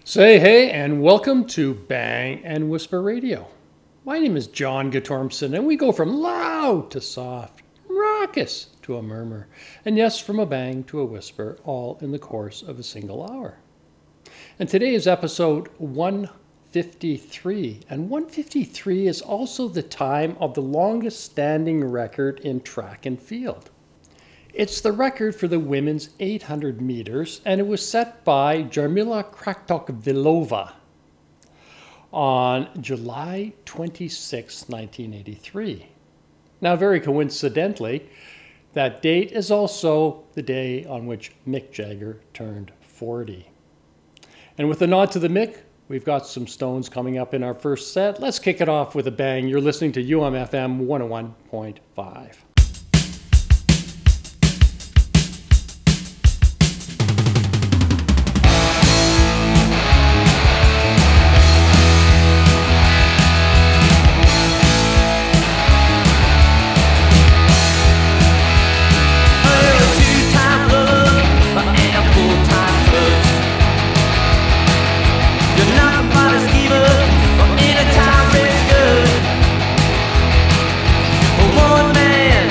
Say hey and welcome to Bang and Whisper Radio. My name is John Guttormson and we go from loud to soft, from raucous to a murmur, and yes, from a bang to a whisper, all in the course of a single hour. And today is episode 153, and 153 is also the time of the longest standing record in track and field. It's the record for the women's 800 meters, and it was set by Jarmila Kratochvilova on July 26, 1983. Now, very coincidentally, that date is also the day on which Mick Jagger turned 40. And with a nod to the Mick, we've got some Stones coming up in our first set. Let's kick it off with a bang. You're listening to UMFM 101.5. One man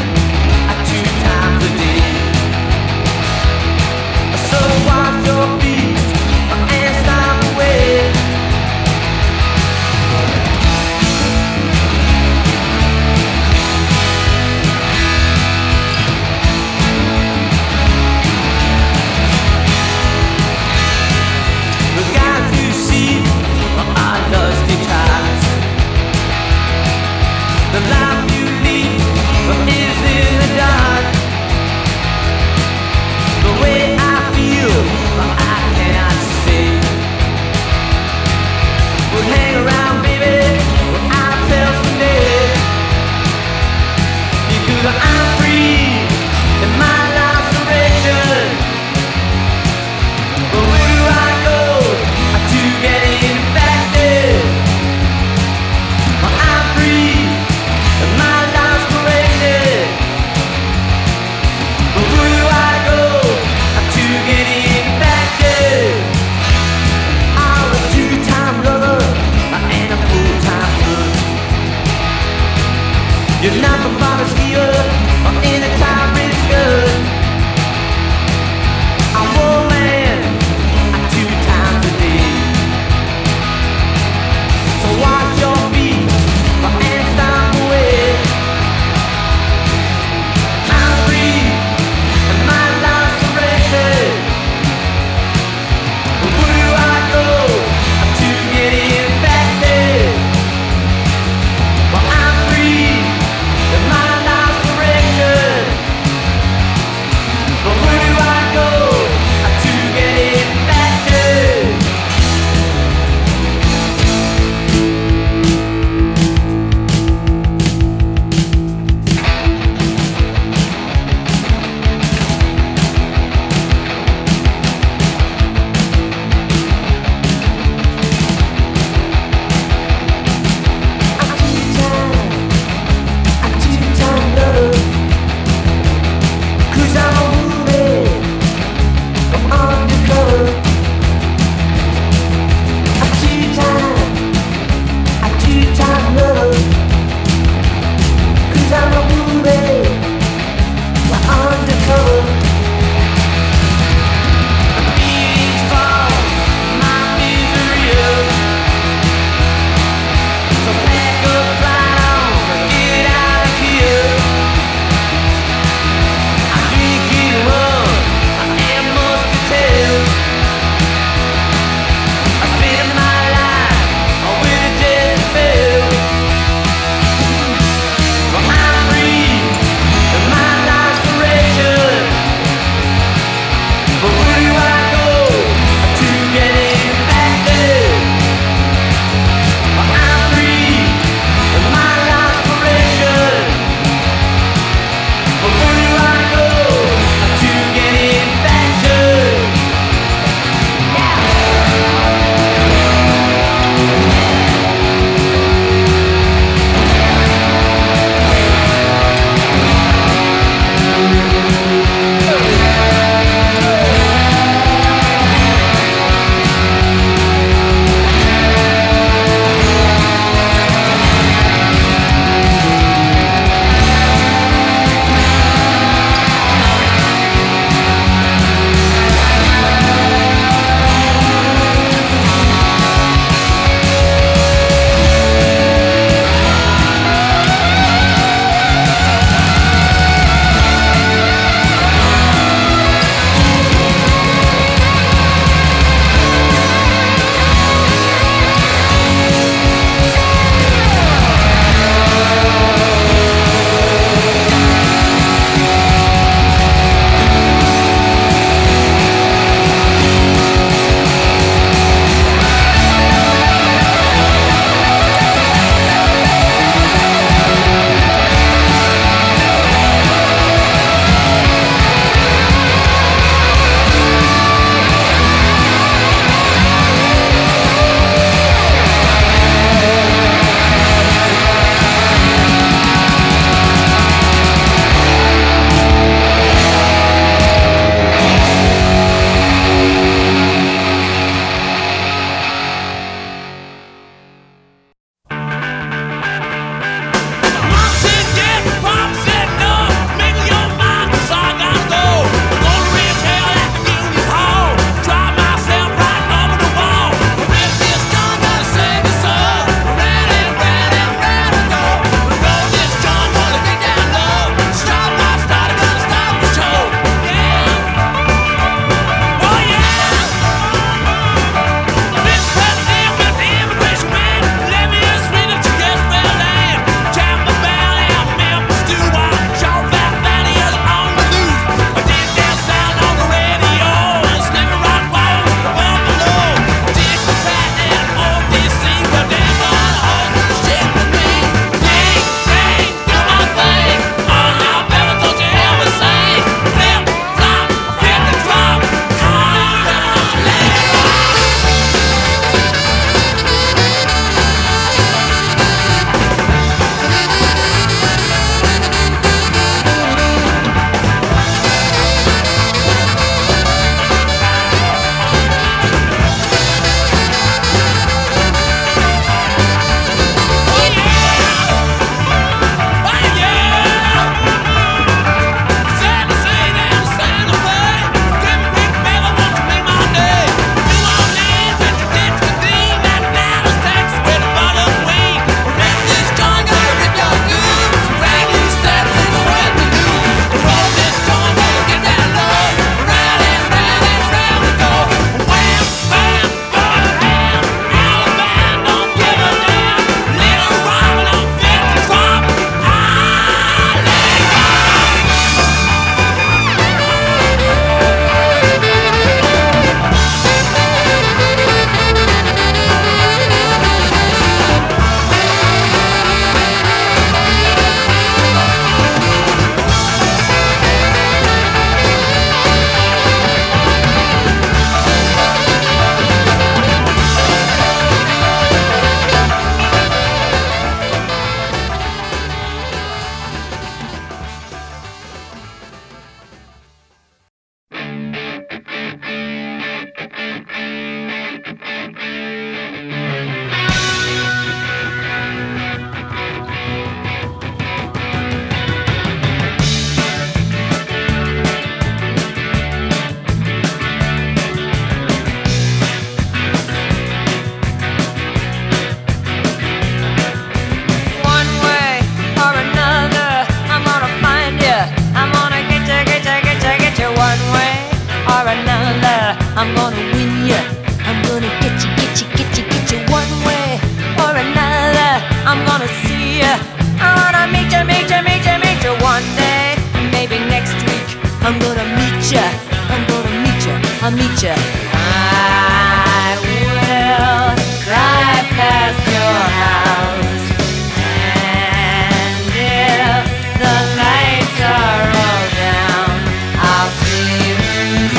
you. I will drive past your house, and if the lights are all down, I'll see who's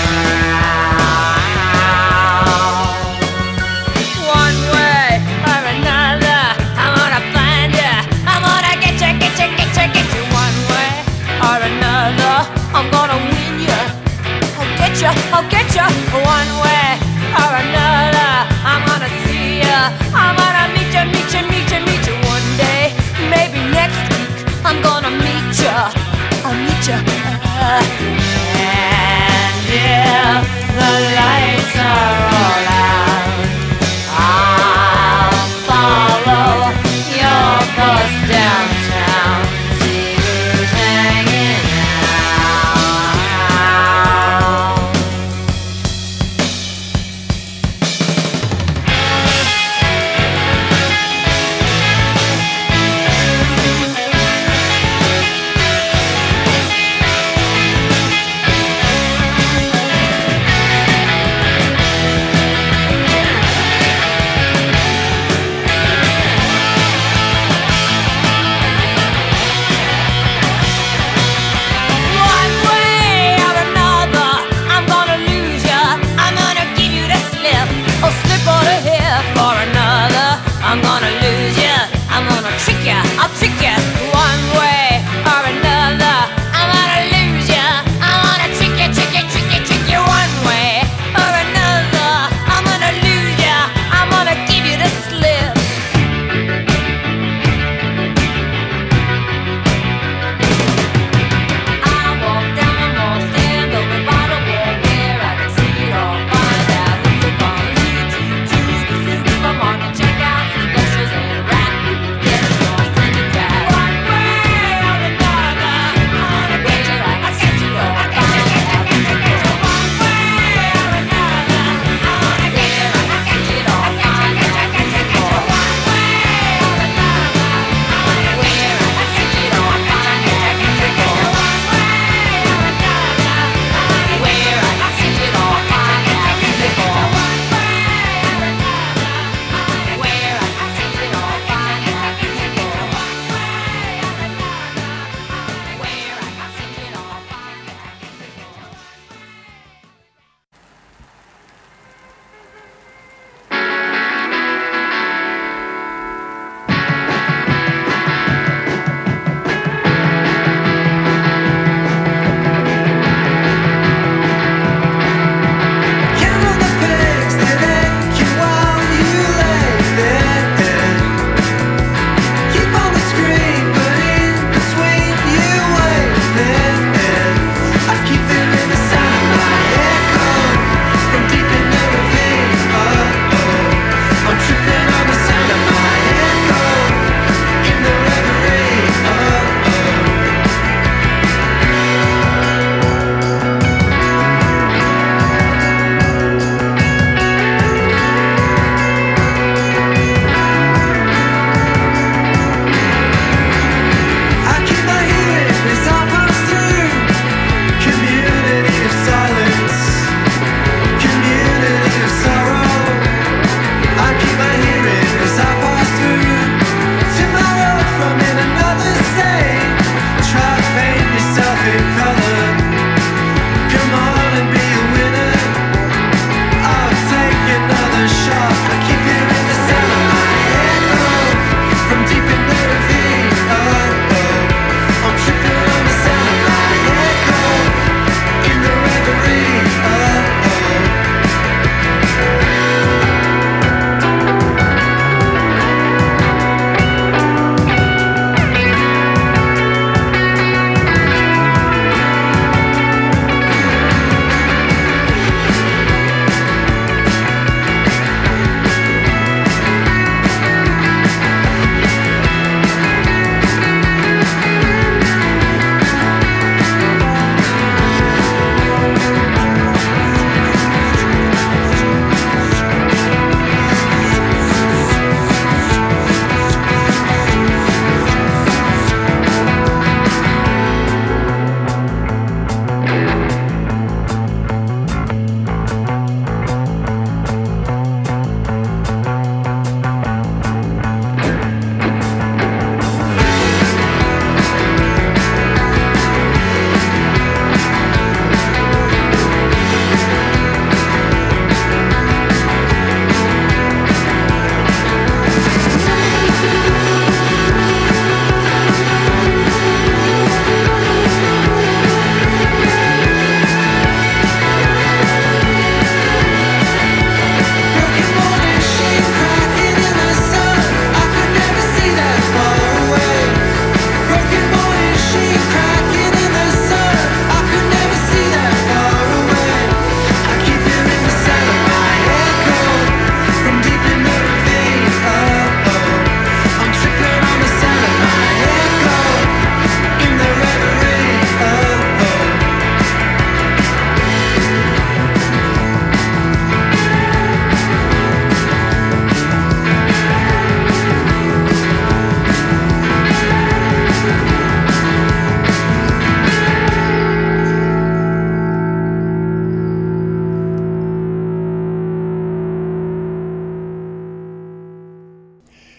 around. One way or another, I'm gonna find you. I'm gonna get you, get you, get you, get you. One way or another, I'm gonna win you. I'll get you. One way or another, I'm gonna see you. I'm gonna meet you, meet you, meet you, meet you. One day, maybe next week, I'm gonna meet you. I'll meet you. And if the lights are all out, I'll follow your bus downtown, see who's hanging out. One way or another, I'm gonna lose ya. I'm gonna give you the slip, or slip on the hip or another. I'm gonna lose ya. I'm gonna trick ya. I'll trick ya. One way or another, I'm gonna lose ya. I'm gonna trick ya, trick ya, trick ya, trick ya. One way or another, I'm gonna lose ya. I'm gonna give you the slip. I walk down the mall, stand over by the wall where I can see it all. Find out who you're gonna lead you to the supermarket, check out some brushes and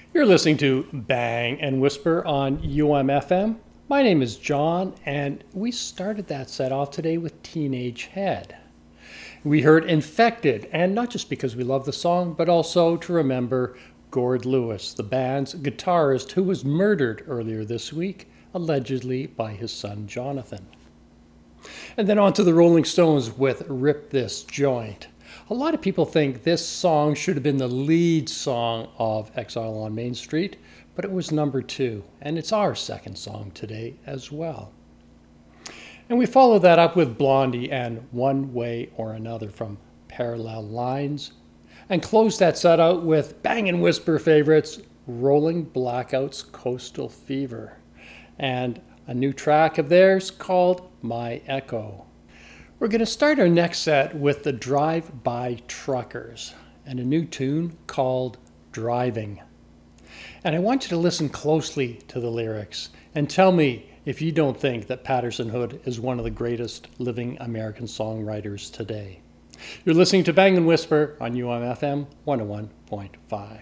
You're listening to Bang and Whisper on UMFM. My name is John, and we started that set off today with Teenage Head. We heard Infected, and not just because we love the song, but also to remember Gord Lewis, the band's guitarist who was murdered earlier this week, allegedly by his son Jonathan. And then on to the Rolling Stones with Rip This Joint. A lot of people think this song should have been the lead song of Exile on Main Street, but it was number 2, and it's our second song today as well. And we follow that up with Blondie and One Way or Another from Parallel Lines, and close that set out with Bang and Whisper favorites, Rolling Blackouts Coastal Fever, and a new track of theirs called My Echo. We're going to start our next set with the Drive-By Truckers and a new tune called Driving. And I want you to listen closely to the lyrics and tell me if you don't think that Patterson Hood is one of the greatest living American songwriters today. You're listening to Bang & Whisper on UMFM 101.5.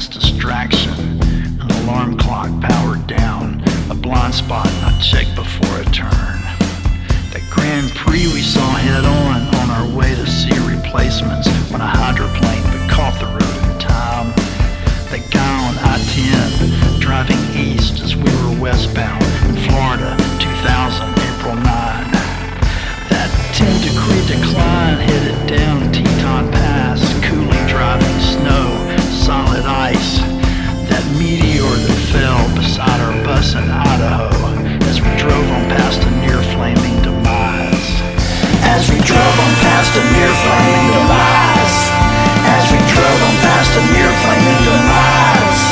mindless distraction. An alarm clock powered down, a blind spot I checked before a turn. That Grand Prix we saw head on our way to see replacements when a hydroplane but caught the road in time. That guy on I-10 driving east as we were westbound in Florida, 2000, April 9. That 10-degree decline headed down Teton Pass, coolly driving snow, solid ice. That meteor that fell beside our bus in Idaho as we drove on past a near flaming demise. As we drove on past a near flaming demise. As we drove on past a near flaming demise.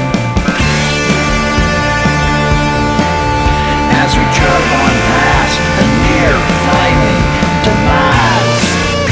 As we drove on past a near flaming demise.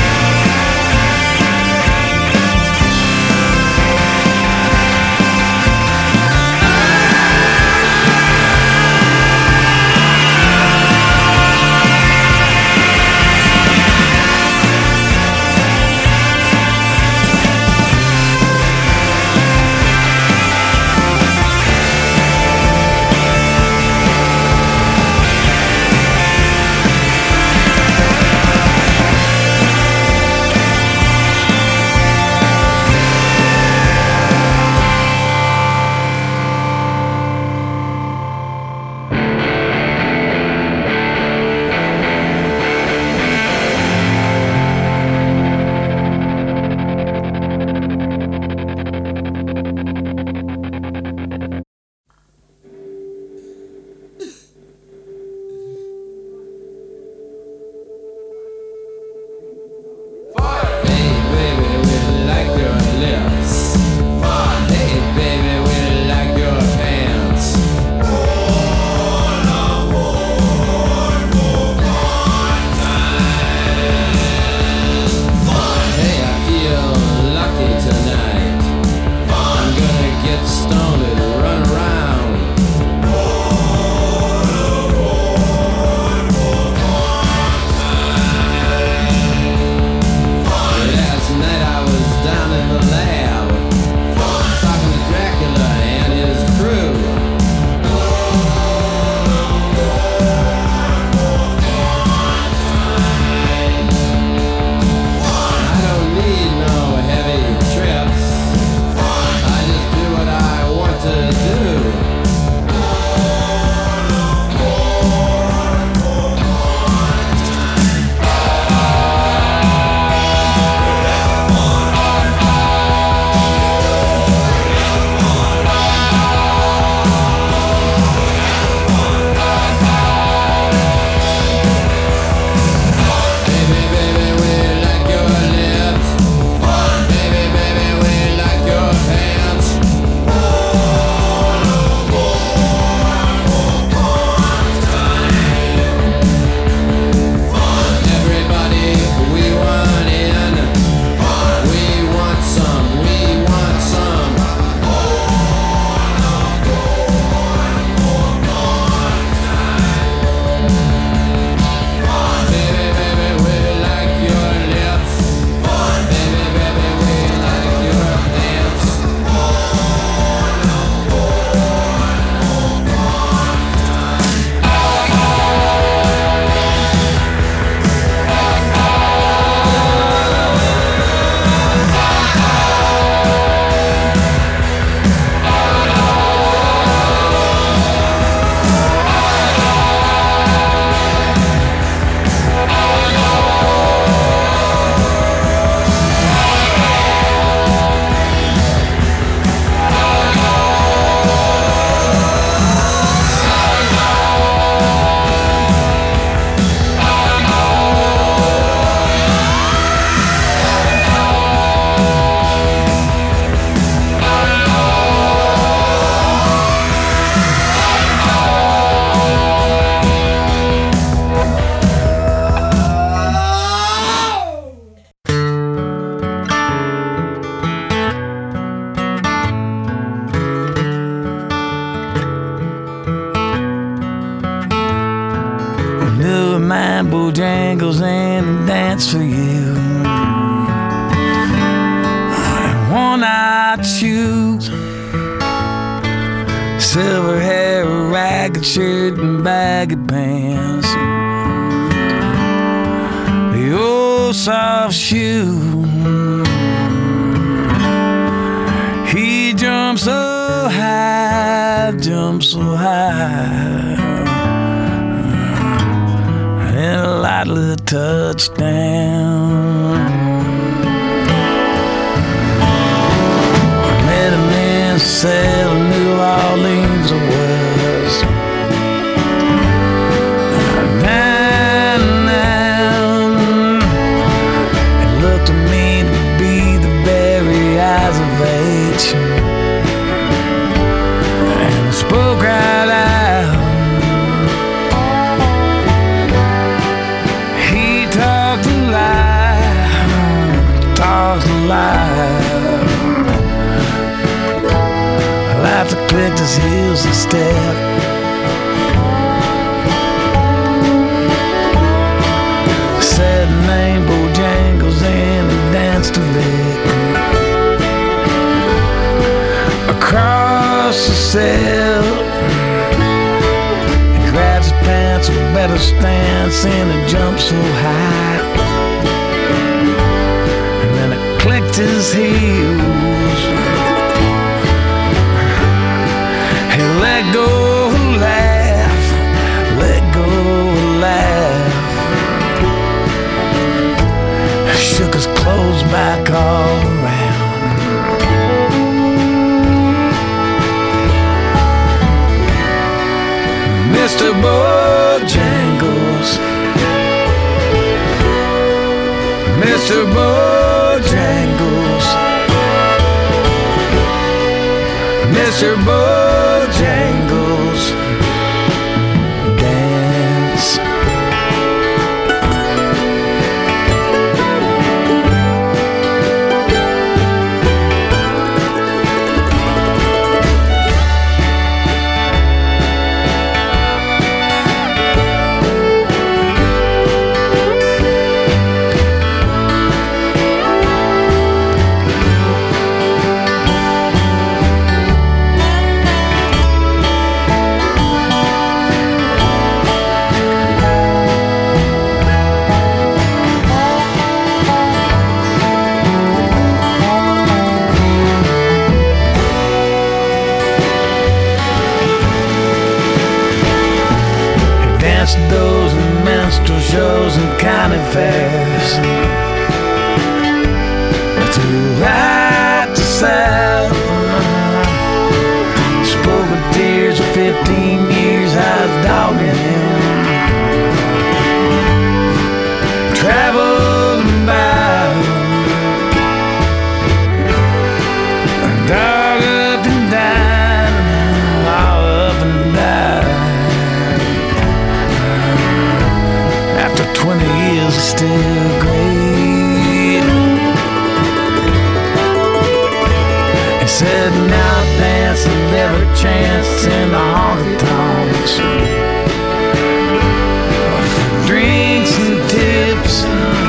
mind bojangles and dance for you. And one I choose silver hair, a ragged shirt, and baggy pants. The old soft shoe. He jumped so high, and lightly touched down. I met him in Cell, New Orleans it was. It looked to me to be the very eyes of age, and I spoke right out. He talked alive. Laughter clicked his heels and stepped. Said the name Bojangles and he danced a lick across the cell. He grabbed his pants, a better stance, and he jumped so high. And then it clicked his heels. He let go, laugh, let go, laugh. Shook his clothes back all around. Mr. Bojangles, Mr. Bojangles, Mr. Bojangles, dance. Those and minstrel shows and county fairs, to right to south. Spoke with tears of 15 years I was dogging him. Traveled about, dog up and down, all up and down. 20 years is still great. He said now dancing every chance in the honky tonks, for drinks and tips.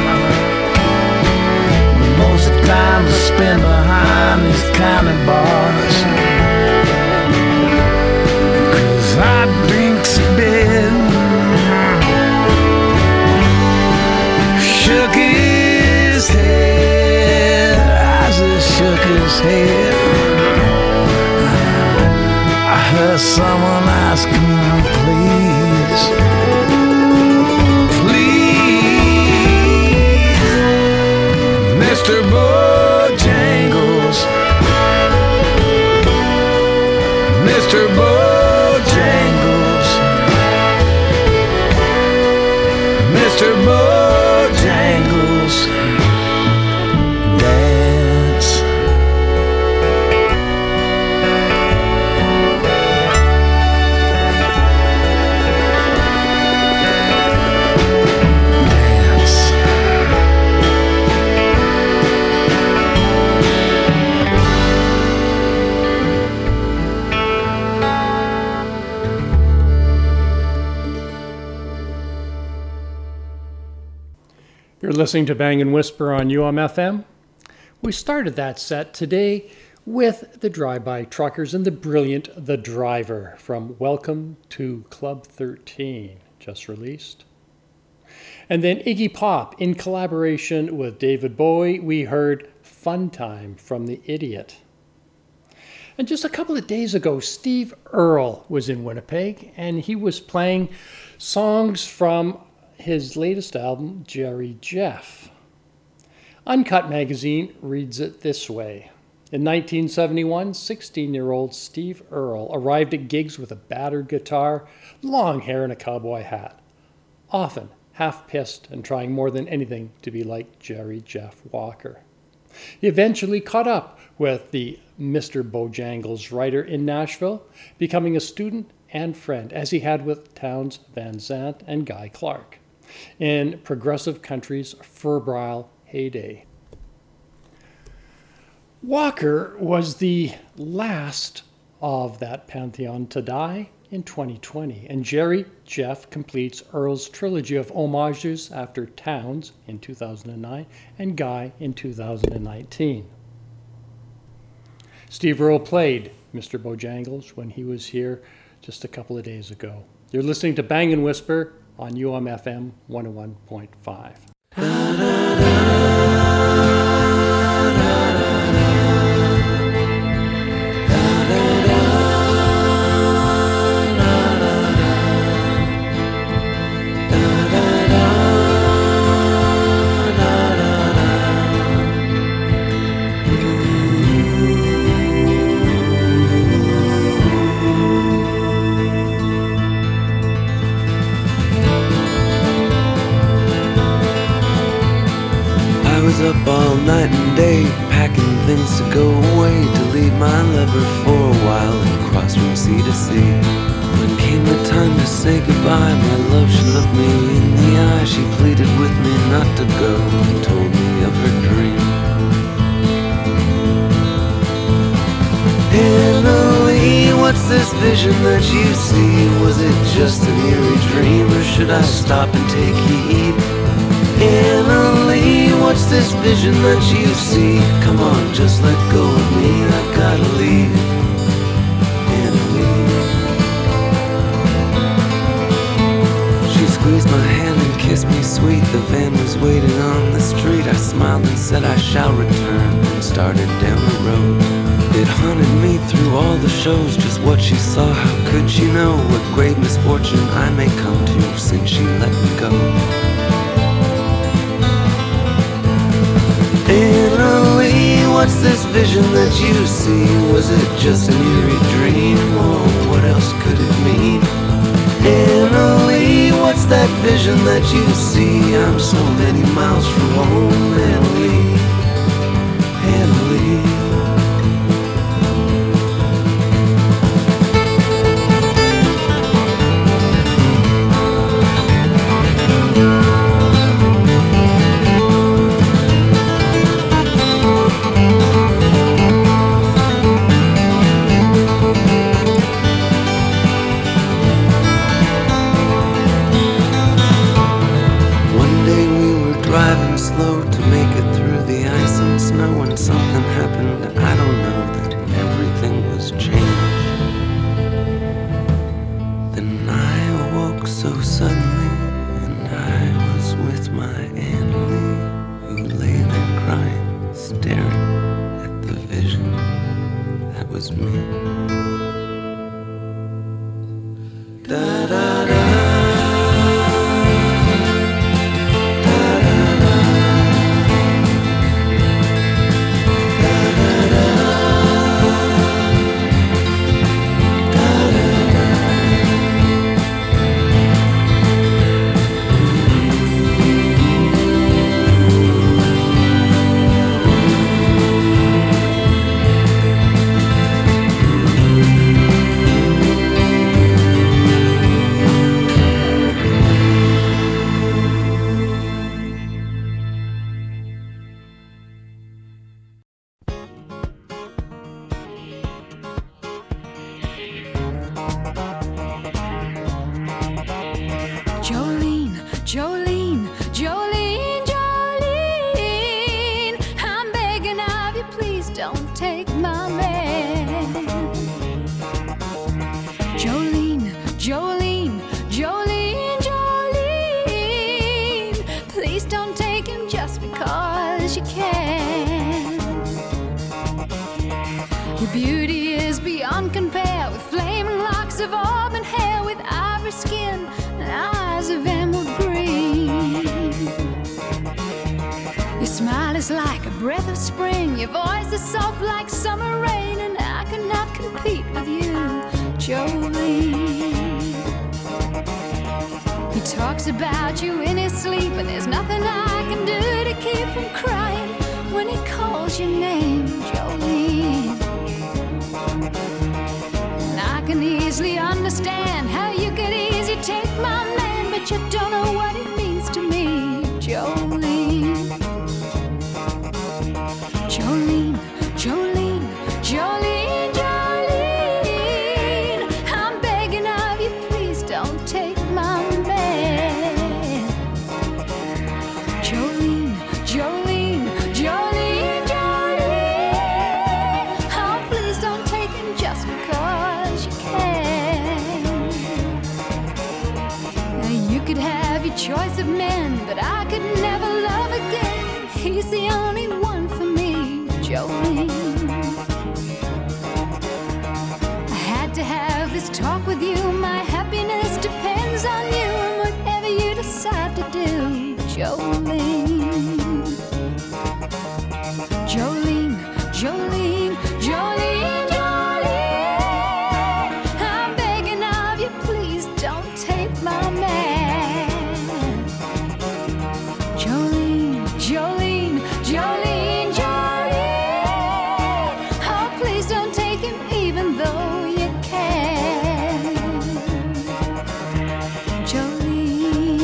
Most of the time I spend behind these county bars, 'cause I drink a bit. Shook his head, I just shook his head. I heard someone ask him, please, please, Mr. Bojangles, Mr. Bojangles, Mr. Bojangles, dance. Dance. You're listening to Bang & Whisper on UMFM. We started that set today with the Drive-By Truckers and the brilliant The Driver from Welcome to Club 13, just released. And then Iggy Pop, in collaboration with David Bowie, we heard Fun Time from The Idiot. And just a couple of days ago, Steve Earle was in Winnipeg, and he was playing songs from his latest album, Jerry Jeff. Uncut Magazine reads it this way. In 1971, 16-year-old Steve Earle arrived at gigs with a battered guitar, long hair, and a cowboy hat, often half-pissed and trying more than anything to be like Jerry Jeff Walker. He eventually caught up with the Mr. Bojangles writer in Nashville, becoming a student and friend, as he had with Townes Van Zandt and Guy Clark, in progressive country's febrile heyday. Walker was the last of that pantheon to die in 2020, and Jerry Jeff completes Earle's trilogy of homages after Townes in 2009 and Guy in 2019. Steve Earle played Mr. Bojangles when he was here just a couple of days ago. You're listening to Bang & Whisper on UMFM 101.5. Up all night and day, packing things to go away, to leave my lover for a while and cross from sea to sea. When came the time to say goodbye, my love, she looked me in the eye. She pleaded with me not to go and told me of her dream. Emily, what's this vision that you see? Was it just an eerie dream, or should I stop and take heed? Emily, what's this vision that you see? Come on, just let go of me, I gotta leave. Emily. She squeezed my hand and kissed me sweet. The van was waiting on the street. I smiled and said I shall return, and started down the road. It haunted me through all the shows, just what she saw, how could she know what great misfortune I may come to since she let me go. Emily, what's this vision that you see? Was it just an eerie dream, or what else could it mean? Emily, what's that vision that you see? I'm so many miles from home, Emily, Emily. sun compare with flaming locks of auburn hair, with ivory skin and eyes of emerald green. Your smile is like a breath of spring, your voice is soft like summer rain, and I could not compete with you, Jolene. He talks about you in his sleep, and there's nothing I can do to keep from crying when he calls your name, Jolene. And I can easily understand how you could easily take my man, but you don't know what it means to me, Jolene. Jolene, Jolene, Jolene, Jolene, I'm begging of you, please don't take my man. Jolene, Jolene, Jolene, Jolene, oh, please don't take him just because you can. Now you could have your choice of men, but I could never love again. He's the only one for me, Jolene. I had to have this talk with you. My happiness depends on you, and whatever you decide to do, Jolene. Jolene, Jolene, Jolene, Jolene, I'm begging of you, please don't take my man. Jolene, Jolene, Jolene, Jolene, oh, please don't take him even though you can. Jolene,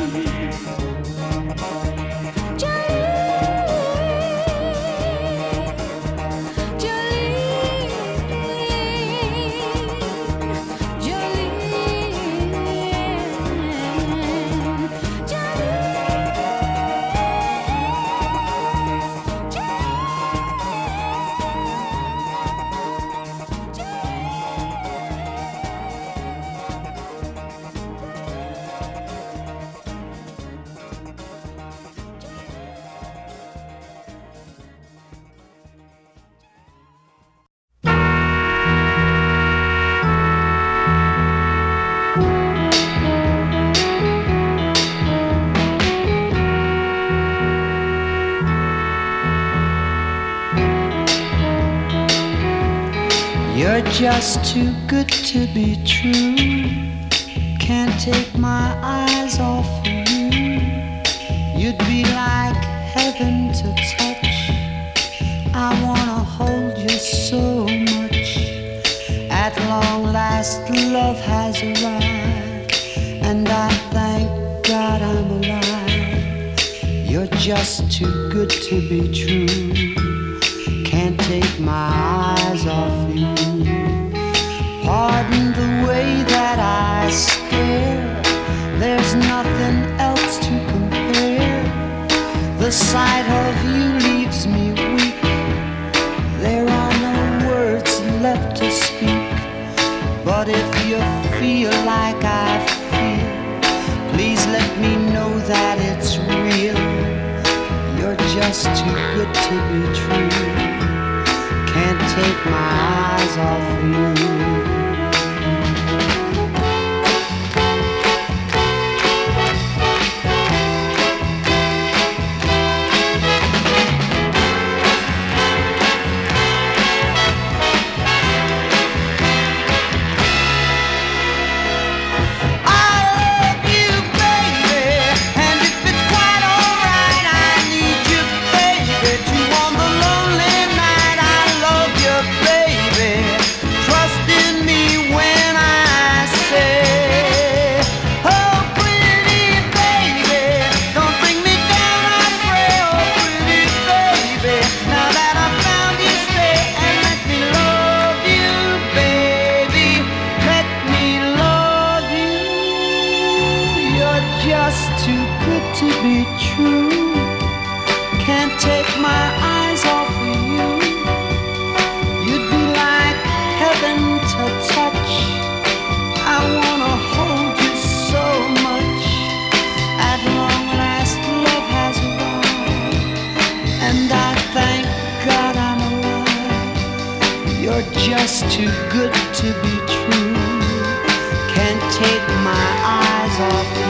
Jolene, Jolene, You're just too good to be true. Can't take my eyes off of you. You'd be like heaven to touch. I wanna hold you so much. At long last, love has arrived, and I thank God I'm alive. You're just too good to be true. Can't take my eyes off you. Pardon the way that I stare. There's nothing else to compare. The sight of you leaves me weak. There are no words left to speak. But if you feel like I feel, please let me know that it's real. You're just too good to be true. Can't take my eyes off you. Trust just too good to be true. Can't take my eyes off you.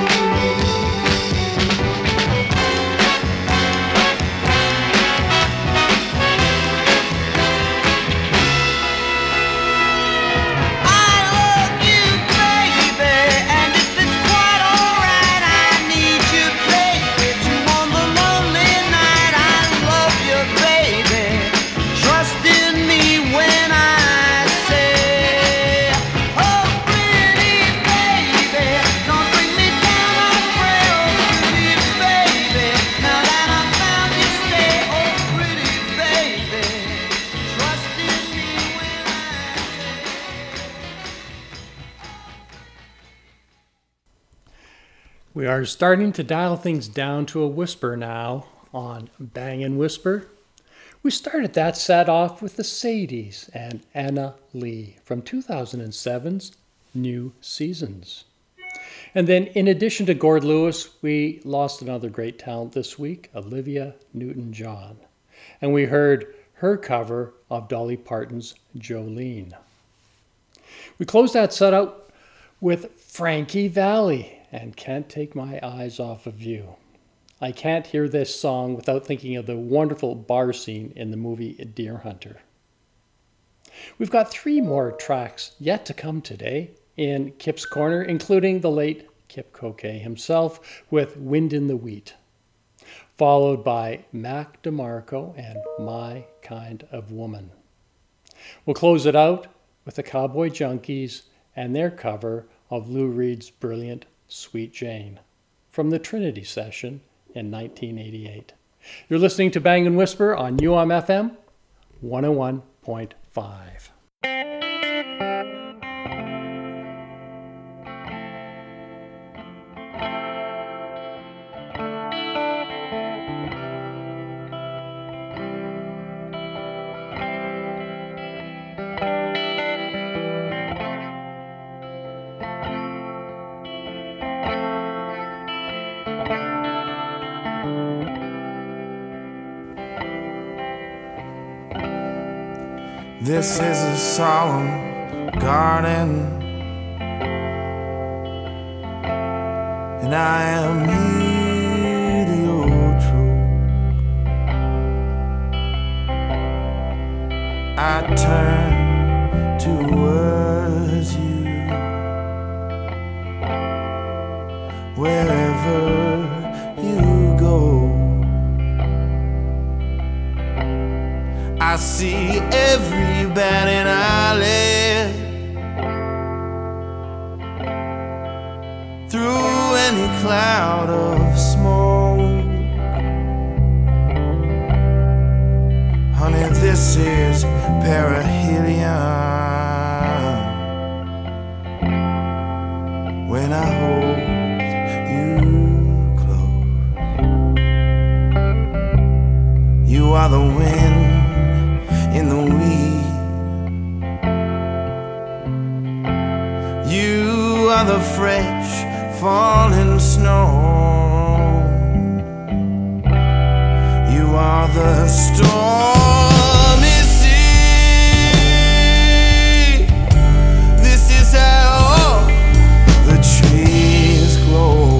We are starting to dial things down to a whisper now on Bang & Whisper. We started that set off with the Sadies and Anna Lee from 2007's New Seasons. And then in addition to Gord Lewis, we lost another great talent this week, Olivia Newton-John. And we heard her cover of Dolly Parton's Jolene. We closed that set out with Frankie Valli and Can't Take My Eyes Off of You. I can't hear this song without thinking of the wonderful bar scene in the movie Deer Hunter. We've got 3 more tracks yet to come today in Kip's Corner, including the late Kip Coquet himself with Wind in the Wheat, followed by Mac DeMarco and My Kind of Woman. We'll close it out with the Cowboy Junkies and their cover of Lou Reed's brilliant Sweet Jane from the Trinity Session in 1988. You're listening to Bang & Whisper on UMFM 101.5. This is a solemn garden, and I am heliotrope. I turn towards you wherever you go. I see every batting eyelid through any cloud of smoke. Honey, this is perihelion when I hold you close. You are the wind in the weed. You are the fresh falling snow. You are the stormy sea. This is how the trees glow.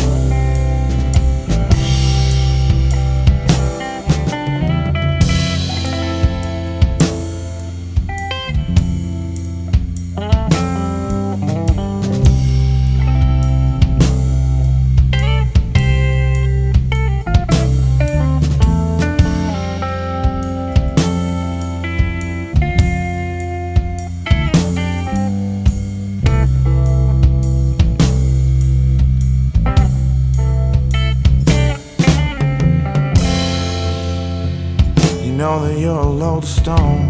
Know that you're a lodestone.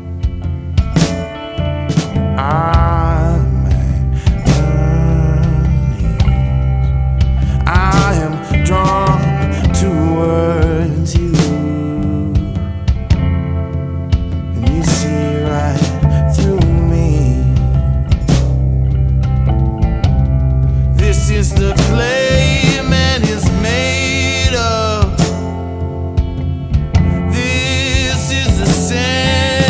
I'm I am drawn towards you, and you see right through me. This is the clay man is made of. This is the sand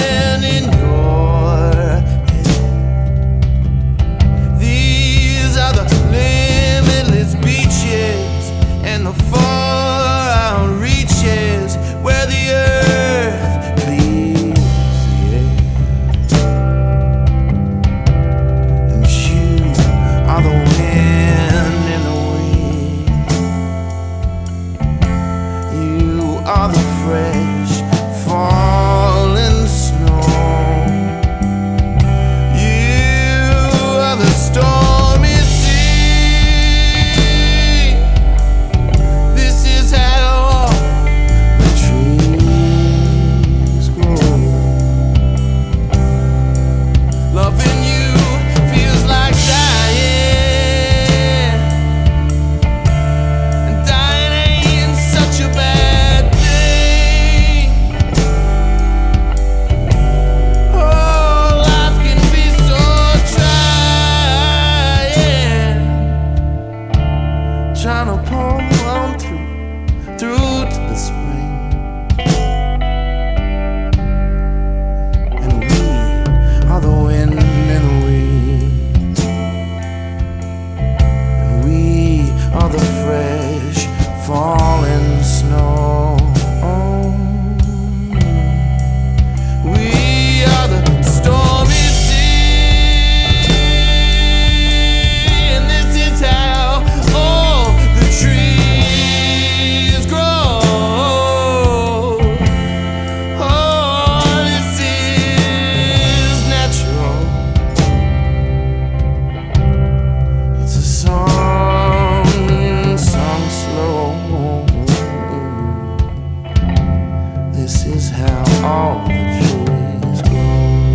Loving you feels like dying, and dying ain't such a bad thing. Oh, life can be so trying, trying to pull on through to the spring. And we are the wind and we are the fresh falling snow. We are the stormy sea, and this is how all the trees grow. Oh, this is natural. It's a song slow. This is how all the trees grow.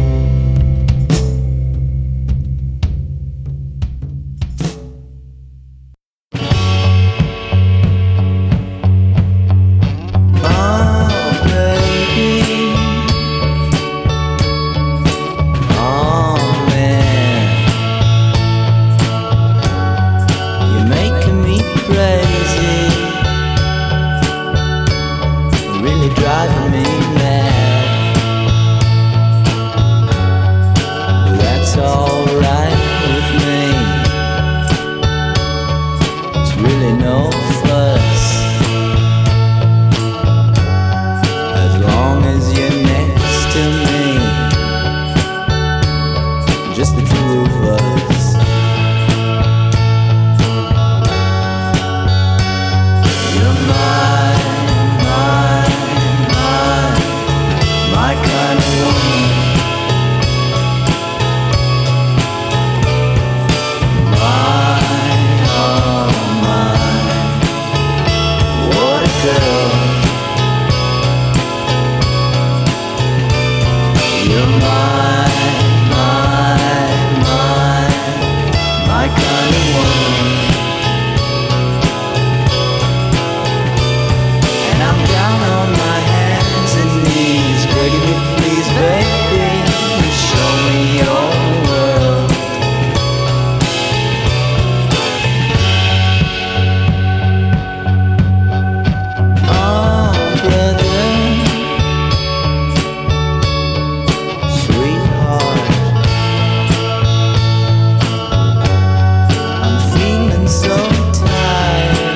Oh, baby. Oh, man. You're making me crazy. You're really driving me mad. But that's alright with me. It's really no fuss. As long as you're next to me, just the two of us. You're my kind of woman. Mine, oh mine, what a girl. You're my kind of woman. And I'm down on my hands and knees, begging you please, baby, show me your world. Oh, brother, sweetheart, I'm feeling so tired,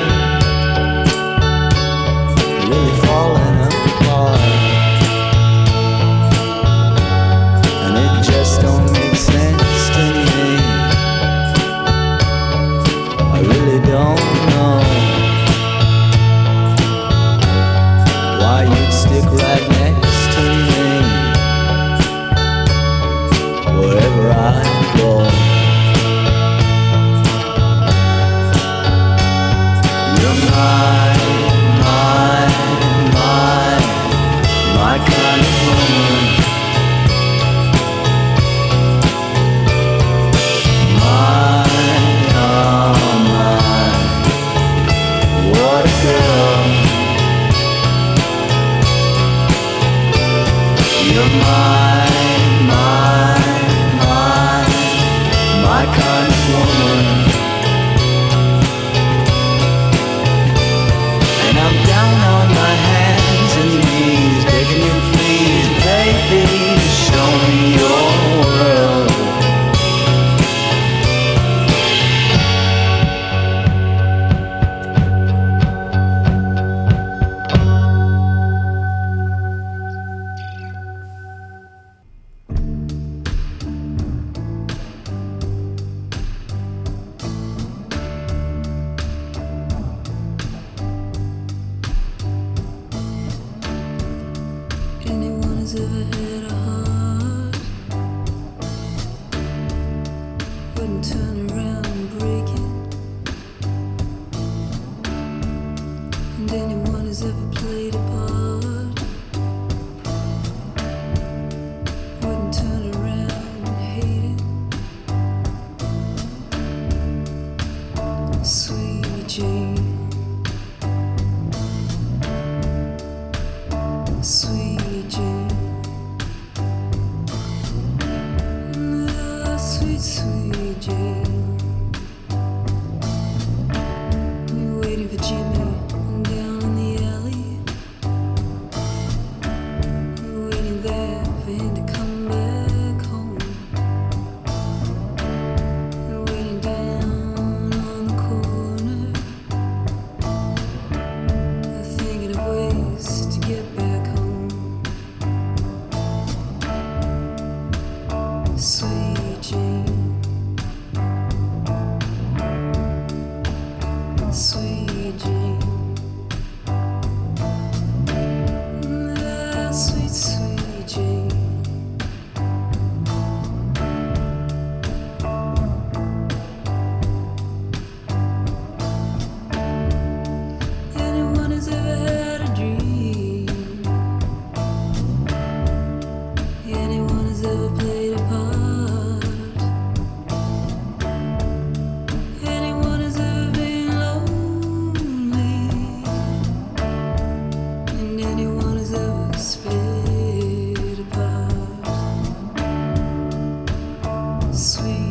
really falling apart, and it just don't make sense to me. I really don't know why you'd stick right next to me wherever I go. You're my kind of woman. Mine, oh mine, what a girl. You're my kind of woman. And I'm down on my hands and knees, begging you please, baby, show me your world. Anyone who's ever had a heart wouldn't turn around and break it. And anyone who's ever played a part wouldn't turn around and hate it. sweet, sweet Jane. You're waiting for Jimmy down in the alley. You're waiting there for him to come back home. You're waiting down on the corner, thinking of ways to get back home. Sweet Jane, sweet Jane, sweet, sweet Jane. Anyone who's ever had a dream, anyone who's ever played a part, anyone who's ever been lonely, and anyone who's ever split apart. Sweet